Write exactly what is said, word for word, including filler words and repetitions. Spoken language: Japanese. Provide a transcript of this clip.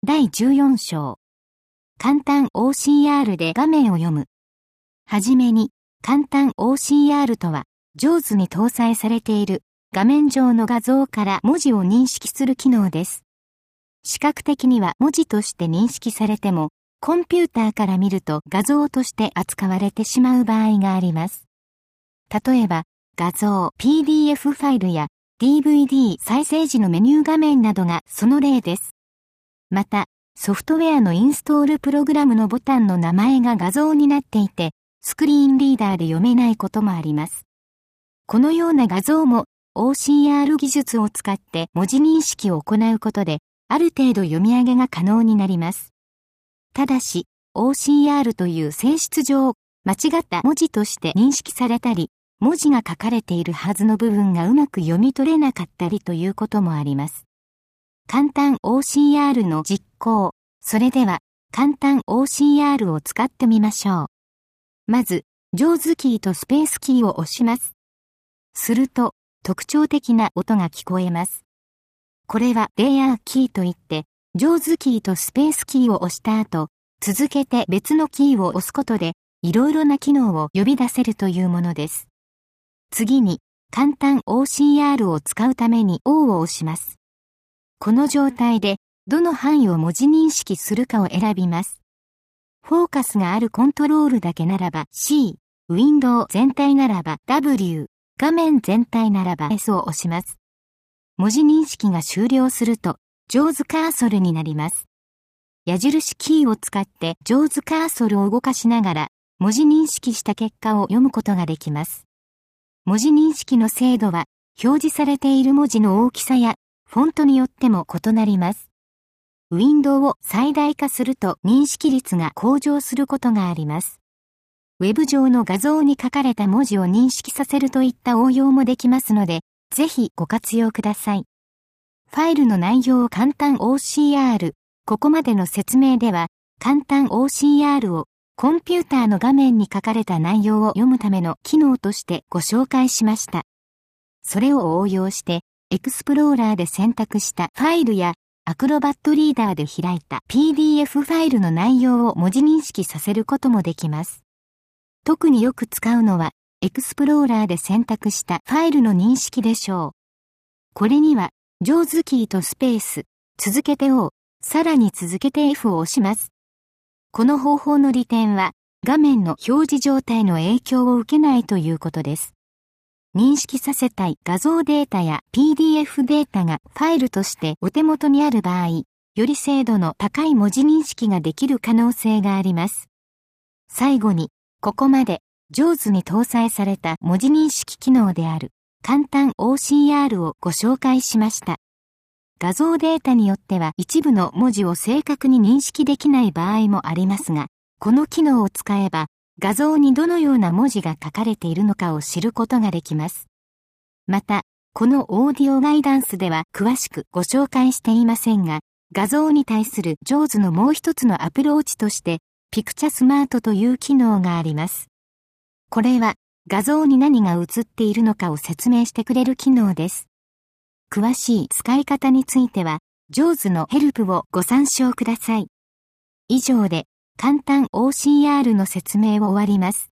だいじゅうよん章。簡単 オーシーアール で画面を読む。はじめに、簡単 オーシーアール とは、JAWS に搭載されている画面上の画像から文字を認識する機能です。視覚的には文字として認識されても、コンピューターから見ると画像として扱われてしまう場合があります。例えば、画像、ピーディーエフ ファイルや ディーブイディー 再生時のメニュー画面などがその例です。また、ソフトウェアのインストールプログラムのボタンの名前が画像になっていて、スクリーンリーダーで読めないこともあります。このような画像も オーシーアール 技術を使って文字認識を行うことで、ある程度読み上げが可能になります。ただし、オーシーアール という性質上、間違った文字として認識されたり、文字が書かれているはずの部分がうまく読み取れなかったりということもあります。簡単 オーシーアール の実行。それでは、簡単 オーシーアール を使ってみましょう。まず、JAWSキーとスペースキーを押します。すると、特徴的な音が聞こえます。これはレイヤーキーといって、JAWSキーとスペースキーを押した後、続けて別のキーを押すことで、いろいろな機能を呼び出せるというものです。次に、簡単 オーシーアール を使うために オー を押します。この状態で、どの範囲を文字認識するかを選びます。フォーカスがあるコントロールだけならば C、ウィンドウ全体ならば ダブリュー、画面全体ならば エス を押します。文字認識が終了すると、JAWSカーソルになります。矢印キーを使って JAWSカーソルを動かしながら、文字認識した結果を読むことができます。文字認識の精度は、表示されている文字の大きさや、フォントによっても異なります。ウィンドウを最大化すると認識率が向上することがあります。ウェブ上の画像に書かれた文字を認識させるといった応用もできますので、ぜひご活用ください。ファイルの内容を簡単 オーシーアール。ここまでの説明では、簡単 オーシーアール をコンピューターの画面に書かれた内容を読むための機能としてご紹介しました。それを応用して、エクスプローラーで選択したファイルやアクロバットリーダーで開いた ピーディーエフ ファイルの内容を文字認識させることもできます。特によく使うのは、エクスプローラーで選択したファイルの認識でしょう。これには、JAWSキーとスペース、続けて O、さらに続けて エフ を押します。この方法の利点は、画面の表示状態の影響を受けないということです。認識させたい画像データや ピーディーエフ データがファイルとしてお手元にある場合、より精度の高い文字認識ができる可能性があります。最後に、ここまで JAWS に搭載された文字認識機能である簡単 オーシーアール をご紹介しました。画像データによっては一部の文字を正確に認識できない場合もありますが、この機能を使えば、画像にどのような文字が書かれているのかを知ることができます。また、このオーディオガイダンスでは詳しくご紹介していませんが、画像に対する JAWS のもう一つのアプローチとして、ピクチャスマートという機能があります。これは、画像に何が映っているのかを説明してくれる機能です。詳しい使い方については、JAWS のヘルプをご参照ください。以上で、簡単 オーシーアール の説明を終わります。